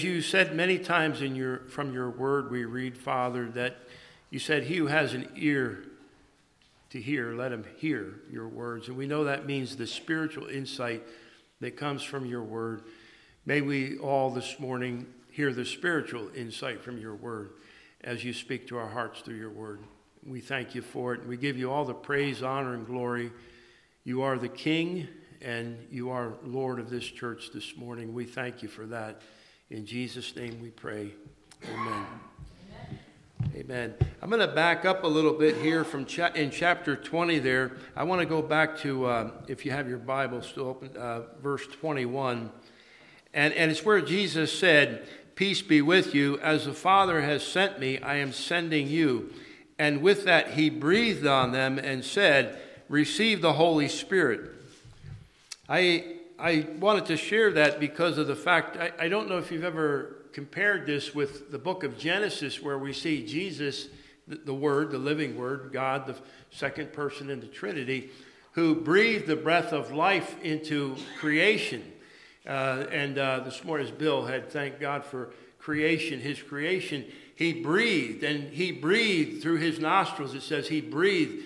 You said many times from your word we read, Father, that you said, he who has an ear to hear, let him hear your words. And we know that means the spiritual insight that comes from your word. May we all this morning hear the spiritual insight from your word as you speak to our hearts through your word. We thank you for it. We give you all the praise, honor, and glory. You are the King and you are Lord of this church this morning. We thank you for that. In Jesus' name we pray. Amen. Amen. I'm going to back up a little bit here from in chapter 20 there. I want to go back to, if you have your Bible still open, verse 21. And it's where Jesus said, "Peace be with you. As the Father has sent me, I am sending you." And with that, he breathed on them and said, "Receive the Holy Spirit." I wanted to share that because of the fact, I don't know if you've ever compared this with the book of Genesis, where we see Jesus, the Word, the living Word, God, the second person in the Trinity, who breathed the breath of life into creation. This morning, as Bill had thanked God for creation, his creation, he breathed, and he breathed through his nostrils. It says he breathed,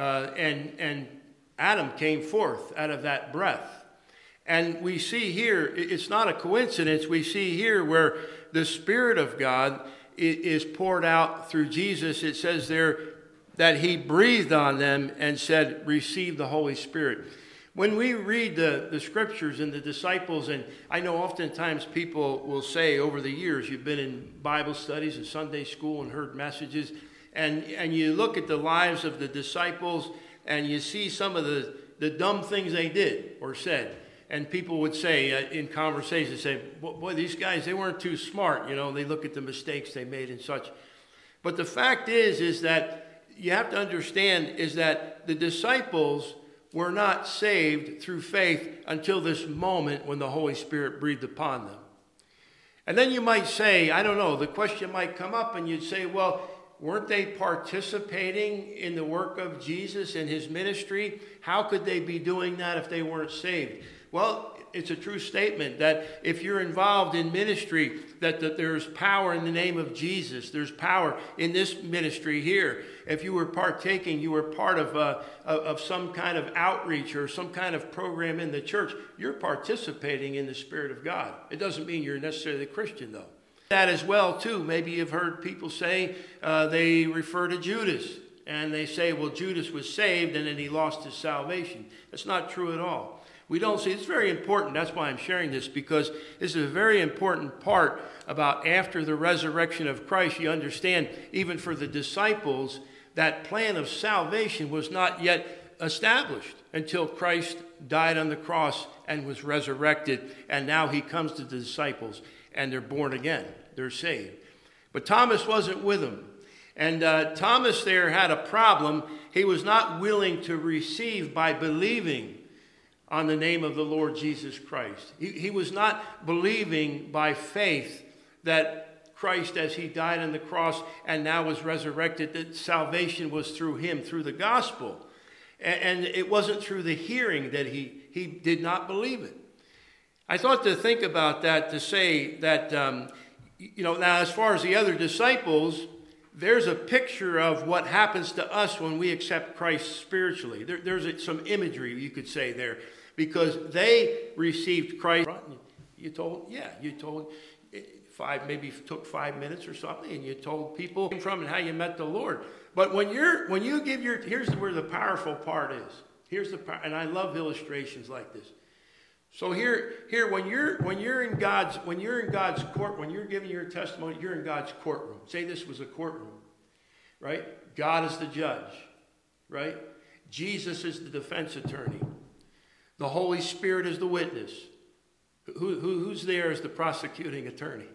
and Adam came forth out of that breath. And we see here, it's not a coincidence, we see here where the Spirit of God is poured out through Jesus. It says there that he breathed on them and said, "Receive the Holy Spirit." When we read the scriptures and the disciples, and I know oftentimes people will say over the years, you've been in Bible studies and Sunday school and heard messages, and you look at the lives of the disciples and you see some of the dumb things they did or said. And people would say in conversations, say, boy, these guys, they weren't too smart. You know, they look at the mistakes they made and such. But the fact is that you have to understand is that the disciples were not saved through faith until this moment when the Holy Spirit breathed upon them. And then you might say, I don't know, the question might come up and you'd say, well, weren't they participating in the work of Jesus and his ministry? How could they be doing that if they weren't saved? Well, it's a true statement that if you're involved in ministry, that there's power in the name of Jesus. There's power in this ministry here. If you were partaking, you were part of some kind of outreach or some kind of program in the church, you're participating in the Spirit of God. It doesn't mean you're necessarily a Christian, though. That as well, too. Maybe you've heard people say they refer to Judas. And they say, well, Judas was saved and then he lost his salvation. That's not true at all. We don't see, it's very important, that's why I'm sharing this, because this is a very important part about after the resurrection of Christ. You understand, even for the disciples, that plan of salvation was not yet established until Christ died on the cross and was resurrected, and now he comes to the disciples, and they're born again, they're saved. But Thomas wasn't with them, and Thomas there had a problem. He was not willing to receive by believing on the name of the Lord Jesus Christ. He was not believing by faith that Christ, as he died on the cross and now was resurrected, that salvation was through him, through the gospel. And it wasn't through the hearing that he did not believe it. I thought to think about that, to say that, now as far as the other disciples, there's a picture of what happens to us when we accept Christ spiritually. There's some imagery, you could say there. Because they received Christ. You told maybe took 5 minutes or something, and you told people from and how you met the Lord. But when you give here's where the powerful part is. And I love illustrations like this. So here when you're in God's court, when you're giving your testimony, you're in God's courtroom. Say this was a courtroom, right? God is the judge, right? Jesus is the defense attorney. The Holy Spirit is the witness. Who's there as the prosecuting attorney?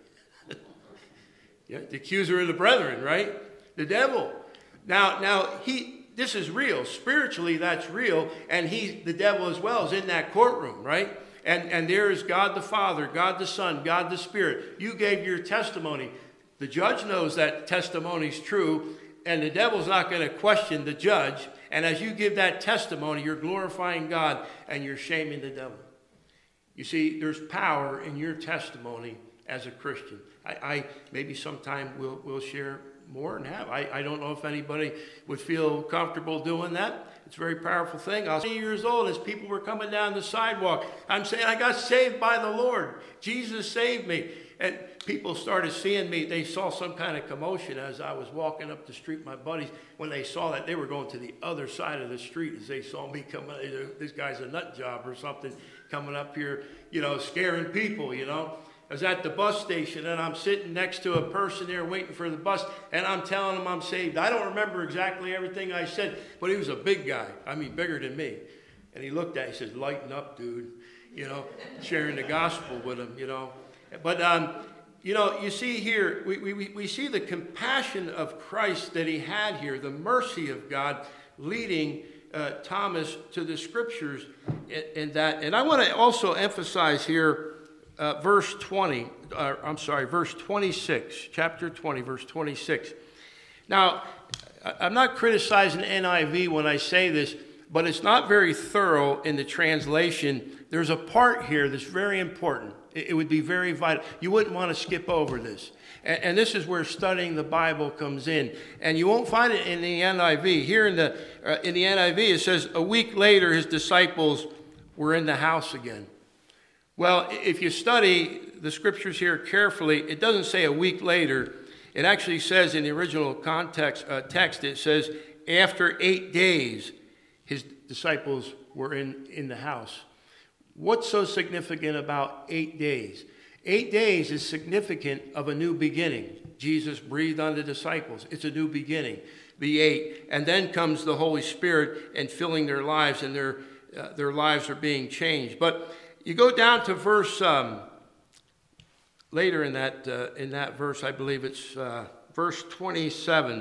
Yeah, the accuser of the brethren, right? The devil. Now this is real. Spiritually, that's real. And the devil as well, is in that courtroom, right? And there is God the Father, God the Son, God the Spirit. You gave your testimony. The judge knows that testimony is true, and the devil's not going to question the judge. And as you give that testimony, you're glorifying God and you're shaming the devil. You see, there's power in your testimony as a Christian. I maybe sometime we'll share more and have. I don't know if anybody would feel comfortable doing that. It's a very powerful thing. I was 20 years old as people were coming down the sidewalk. I'm saying, I got saved by the Lord. Jesus saved me. And people started seeing me. They saw some kind of commotion as I was walking up the street. My buddies, when they saw that, they were going to the other side of the street as they saw me coming. This guy's a nut job or something coming up here, scaring people, I was at the bus station, and I'm sitting next to a person there waiting for the bus, and I'm telling him I'm saved. I don't remember exactly everything I said, but he was a big guy. I mean, bigger than me. And he looked at me, he says, lighten up, dude, sharing the gospel with him, But, you see here, we see the compassion of Christ that he had here, the mercy of God leading Thomas to the scriptures in that. And I want to also emphasize here, verse 26, chapter 20, verse 26. Now, I'm not criticizing NIV when I say this, but it's not very thorough in the translation. There's a part here that's very important. It would be very vital. You wouldn't want to skip over this. And this is where studying the Bible comes in. And you won't find it in the NIV. Here in the NIV, it says, a week later, his disciples were in the house again. Well, if you study the scriptures here carefully, it doesn't say a week later. It actually says in the original text, it says after 8 days, his disciples were in the house. What's so significant about 8 days? 8 days is significant of a new beginning. Jesus breathed on the disciples. It's a new beginning, the 8. And then comes the Holy Spirit and filling their lives, and their lives are being changed. But you go down to verse later in that verse, I believe it's verse 27.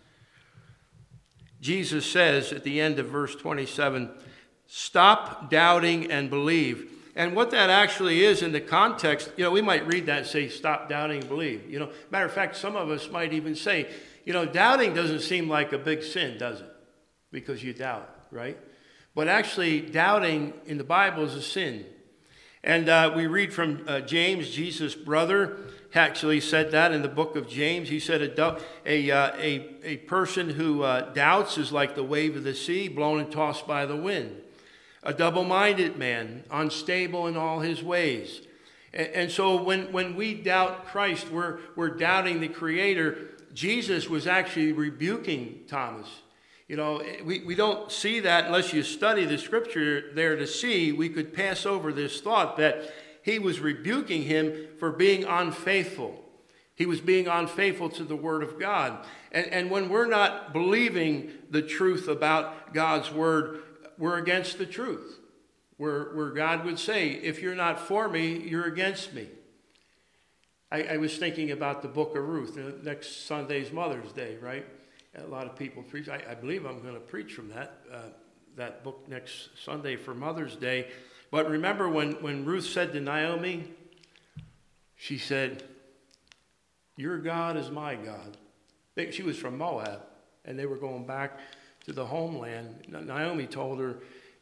Jesus says at the end of verse 27, stop doubting and believe. And what that actually is in the context, we might read that and say, stop doubting and believe. Matter of fact, some of us might even say, doubting doesn't seem like a big sin, does it? Because you doubt, right? But actually, doubting in the Bible is a sin. And we read from James, Jesus' brother, actually said that in the book of James. He said a person who doubts is like the wave of the sea, blown and tossed by the wind. A double-minded man, unstable in all his ways. And so when we doubt Christ, we're doubting the Creator. Jesus was actually rebuking Thomas. We don't see that unless you study the scripture there to see. We could pass over this thought that he was rebuking him for being unfaithful. He was being unfaithful to the word of God. And when we're not believing the truth about God's word, we're against the truth. Where God would say, if you're not for me, you're against me. I was thinking about the book of Ruth. Next Sunday's Mother's Day, right? A lot of people preach. I believe I'm going to preach from that book next Sunday for Mother's Day. But remember when Ruth said to Naomi, she said, your God is my God. She was from Moab, and they were going back to the homeland. Naomi told her,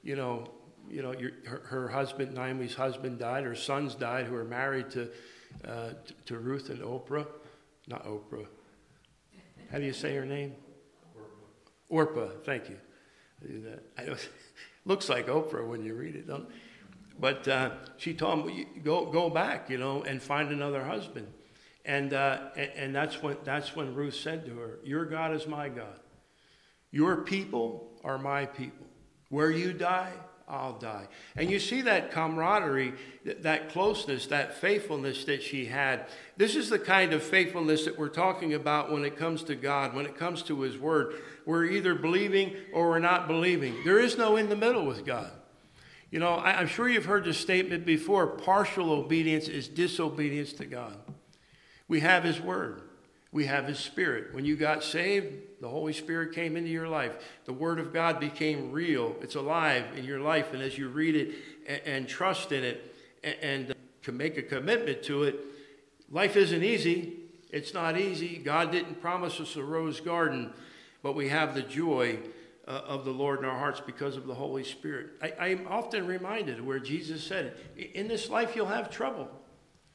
her husband, Naomi's husband died, her sons died, who were married to Ruth and Oprah. Not Oprah. How do you say her name? Orpah, thank you. I do that. I know, looks like Oprah when you read it, don't it? But she told him, go back, and find another husband. And that's when Ruth said to her, your God is my God. Your people are my people. Where you die, I'll die. And you see that camaraderie, that closeness, that faithfulness that she had. This is the kind of faithfulness that we're talking about when it comes to God, when it comes to his word. We're either believing or we're not believing. There is no in the middle with God. I'm sure you've heard this statement before. Partial obedience is disobedience to God. We have his word. We have his spirit. When you got saved, the Holy Spirit came into your life. The word of God became real. It's alive in your life. And as you read it and trust in it and to make a commitment to it, life isn't easy. It's not easy. God didn't promise us a rose garden, but we have the joy of the Lord in our hearts because of the Holy Spirit. I'm often reminded where Jesus said, in this life you'll have trouble.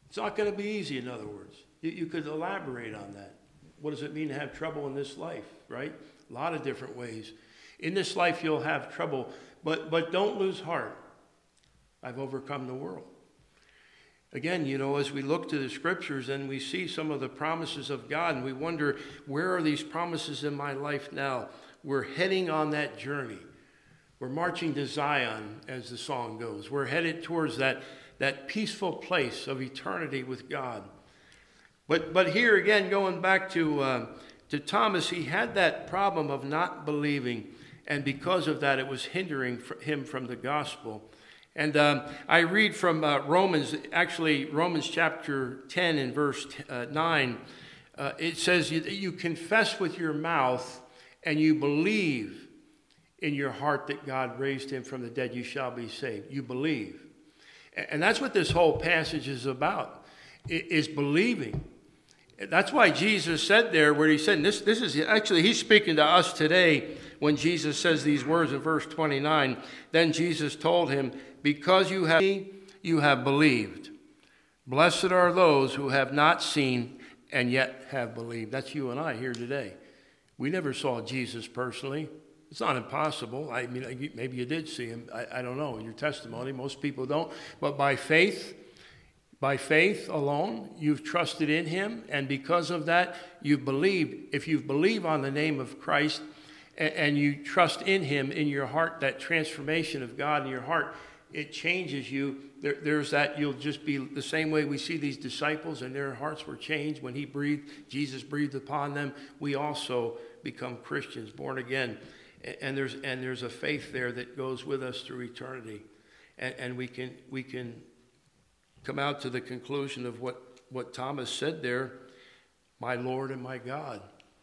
It's not going to be easy, in other words. You could elaborate on that. What does it mean to have trouble in this life, right? A lot of different ways. In this life, you'll have trouble, but don't lose heart. I've overcome the world. Again, as we look to the scriptures and we see some of the promises of God, and we wonder, where are these promises in my life now? We're heading on that journey. We're marching to Zion, as the song goes. We're headed towards that peaceful place of eternity with God. But here again, going back to Thomas, he had that problem of not believing, and because of that, it was hindering him from the gospel. And I read from Romans chapter 10 and verse 9. It says, you confess with your mouth and you believe in your heart that God raised him from the dead, you shall be saved. You believe. And that's what this whole passage is about, is believing. That's why Jesus said there, where he said, this is actually, he's speaking to us today when Jesus says these words in verse 29. Then Jesus told him, because you have believed. Blessed are those who have not seen and yet have believed. That's you and I here today. We never saw Jesus personally. It's not impossible. I mean, maybe you did see him. I don't know. In your testimony, most people don't. But by faith alone, you've trusted in him. And because of that, you've believed. If you believe on the name of Christ and you trust in him in your heart, that transformation of God in your heart, it changes you. There's that, you'll just be the same way we see these disciples and their hearts were changed when Jesus breathed upon them. We also become Christians, born again. And there's a faith there that goes with us through eternity. And we can come out to the conclusion of what Thomas said there, my Lord and my God.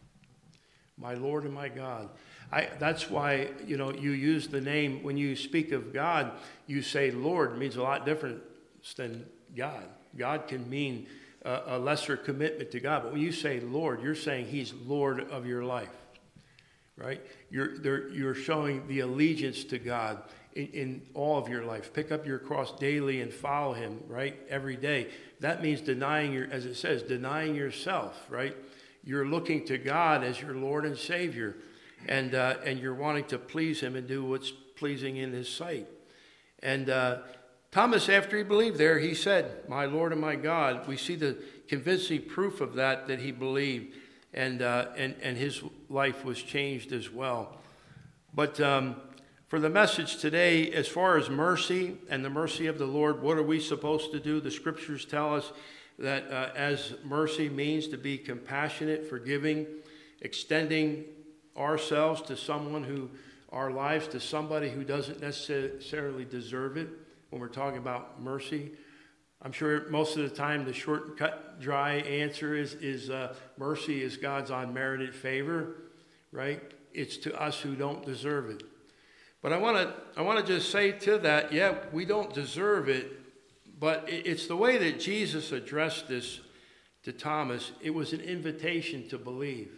My Lord and my God. That's why, you use the name, when you speak of God, you say Lord. It means a lot different than God. God can mean a lesser commitment to God. But when you say Lord, you're saying he's Lord of your life, right? You're showing the allegiance to God in all of your life. Pick up your cross daily and follow him, right? Every day. That means denying yourself, right? You're looking to God as your Lord and Savior. And you're wanting to please him and do what's pleasing in his sight. And Thomas, after he believed there, he said, my Lord and my God. We see the convincing proof of that he believed. And his life was changed as well. But for the message today, as far as mercy and the mercy of the Lord, what are we supposed to do? The scriptures tell us that as mercy means to be compassionate, forgiving, extending ourselves to our lives to somebody who doesn't necessarily deserve it. When we're talking about mercy, I'm sure most of the time the short, cut, dry answer is mercy is God's unmerited favor, right? It's to us who don't deserve it. But I want to just say to that, yeah, we don't deserve it, but it's the way that Jesus addressed this to Thomas. It was an invitation to believe.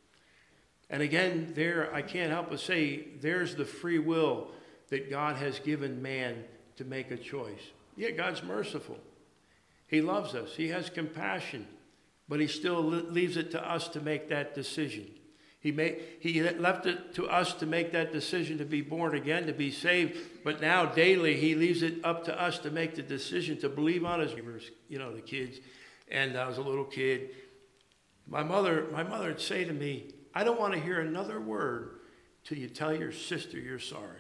And again, there, I can't help but say, there's the free will that God has given man to make a choice. Yeah, God's merciful. He loves us. He has compassion. But he still leaves it to us to make that decision. He left it to us to make that decision to be born again, to be saved. But now, daily, he leaves it up to us to make the decision to believe on his, the kids. And I was a little kid. My mother would say to me, I don't want to hear another word till you tell your sister you're sorry.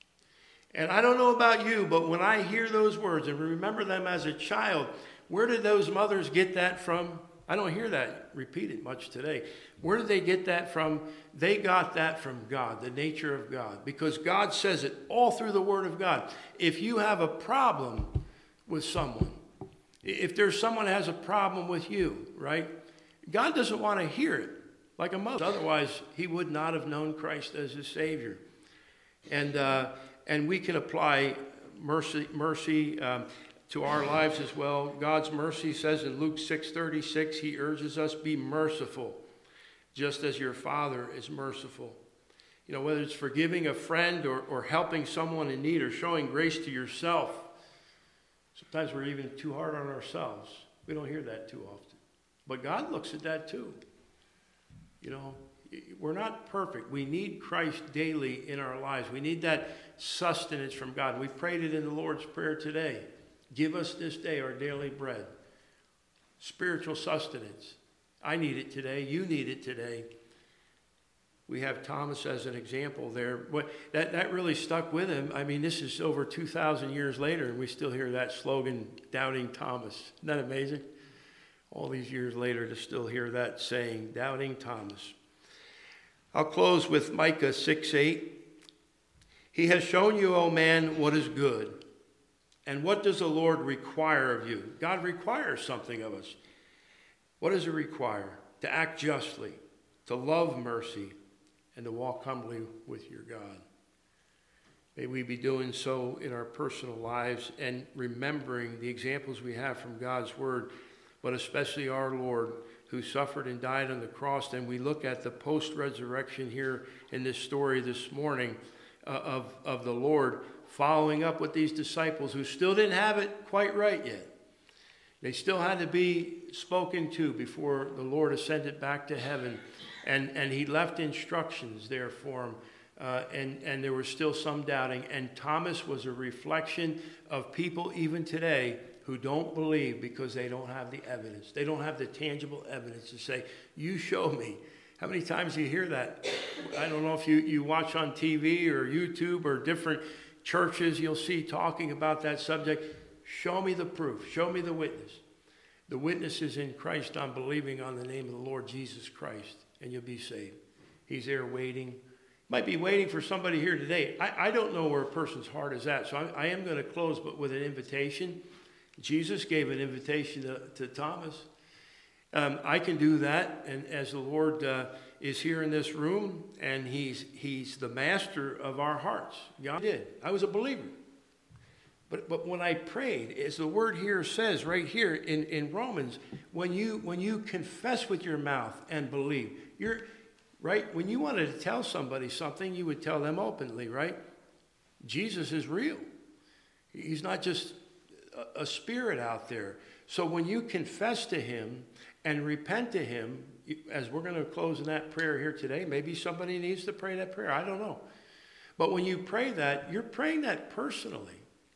And I don't know about you, but when I hear those words and remember them as a child, where did those mothers get that from? I don't hear that repeated much today. Where did they get that from? They got that from God, the nature of God, because God says it all through the Word of God. If you have a problem with someone, if there's someone that has a problem with you, right? God doesn't want to hear it. Like a mother. Otherwise, he would not have known Christ as his Savior. And we can apply mercy to our lives as well. God's mercy says in Luke 6:36, he urges us, be merciful, just as your Father is merciful. Whether it's forgiving a friend or helping someone in need or showing grace to yourself. Sometimes we're even too hard on ourselves. We don't hear that too often. But God looks at that too. You know, we're not perfect. We need Christ daily in our lives. We need that sustenance from God. We prayed it in the Lord's Prayer today. Give us this day our daily bread. Spiritual sustenance. I need it today. You need it today. We have Thomas as an example there. That really stuck with him. I mean, this is over 2,000 years later, and we still hear that slogan, Doubting Thomas. Isn't that amazing? All these years later to still hear that saying, Doubting Thomas. I'll close with Micah 6:8. He has shown you, O man, what is good. And what does the Lord require of you? God requires something of us. What does he require? To act justly, to love mercy, and to walk humbly with your God. May we be doing so in our personal lives and remembering the examples we have from God's word, but especially our Lord who suffered and died on the cross. And we look at the post-resurrection here in this story this morning of the Lord following up with these disciples who still didn't have it quite right yet. They still had to be spoken to before the Lord ascended back to heaven. And he left instructions there for them. And there was still some doubting. And Thomas was a reflection of people even today who don't believe because they don't have the evidence. They don't have the tangible evidence to say, you show me. How many times do you hear that? I don't know if you watch on TV or YouTube or different churches, you'll see talking about that subject. Show me the proof. Show me the witness. The witness is in Christ. I'm believing on the name of the Lord Jesus Christ, and you'll be saved. He's there waiting. Might be waiting for somebody here today. I don't know where a person's heart is at, so I am going to close, but with an invitation. Jesus gave an invitation to Thomas. I can do that, and as the Lord is here in this room, and he's the master of our hearts. God did. I was a believer. But when I prayed, as the word here says right here in Romans, when you confess with your mouth and believe, you're right. When you wanted to tell somebody something, you would tell them openly, right? Jesus is real. He's not just a spirit out there. So when you confess to him and repent to him, as we're going to close in that prayer here today, maybe somebody needs to pray that prayer. I don't know. But when you pray that, you're praying that personally.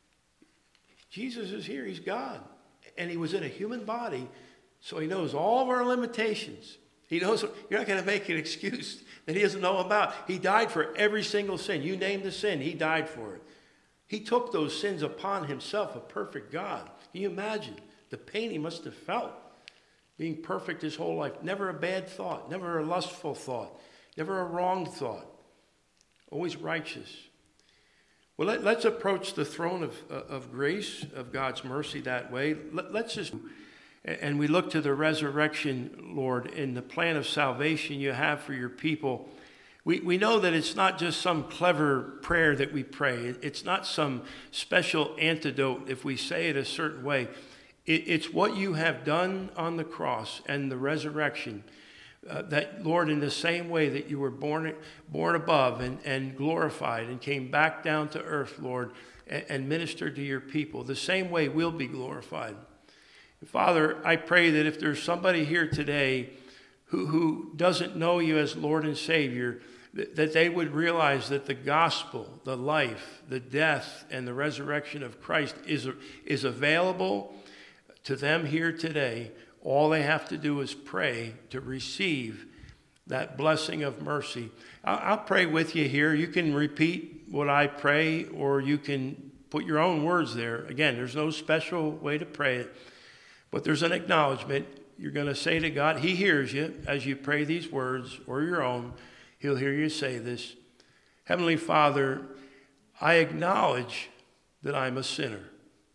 Jesus is here. He's God. And he was in a human body, so he knows all of our limitations. He knows you're not going to make an excuse that he doesn't know about. He died for every single sin. You name the sin, he died for it. He took those sins upon himself, a perfect God. Can you imagine the pain he must have felt being perfect his whole life? Never a bad thought, never a lustful thought, never a wrong thought. Always righteous. Well, let's approach the throne of grace, of God's mercy that way. Let's just, and we look to the resurrection, Lord, in the plan of salvation you have for your people. We know that it's not just some clever prayer that we pray. It's not some special antidote if we say it a certain way. It's what you have done on the cross and the resurrection. That, Lord, in the same way that you were born above and glorified and came back down to earth, Lord, and ministered to your people, the same way we'll be glorified. Father, I pray that if there's somebody here today who doesn't know you as Lord and Savior, that they would realize that the gospel, the life, the death, and the resurrection of Christ is available to them here today. All they have to do is pray to receive that blessing of mercy. I'll pray with you here. You can repeat what I pray, or you can put your own words there. Again, there's no special way to pray it, but there's an acknowledgement. You're going to say to God, he hears you as you pray these words, or your own. He'll hear you say this. Heavenly Father, I acknowledge that I'm a sinner.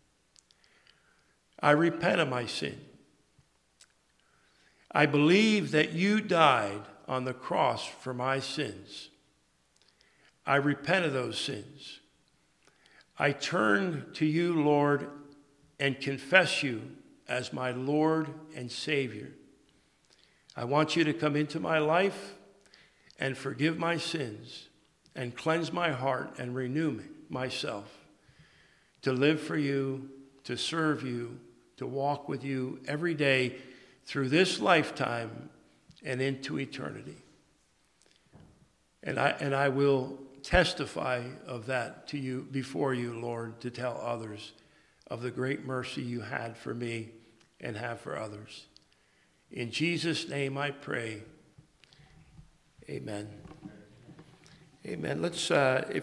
I repent of my sin. I believe that you died on the cross for my sins. I repent of those sins. I turn to you, Lord, and confess you as my Lord and Savior. I want you to come into my life and forgive my sins and cleanse my heart and renew myself to live for you, to serve you, to walk with you every day through this lifetime and into eternity. And I will testify of that to you, before you, Lord, to tell others of the great mercy you had for me and have for others. In Jesus' name I pray. Amen. Amen. Let's, if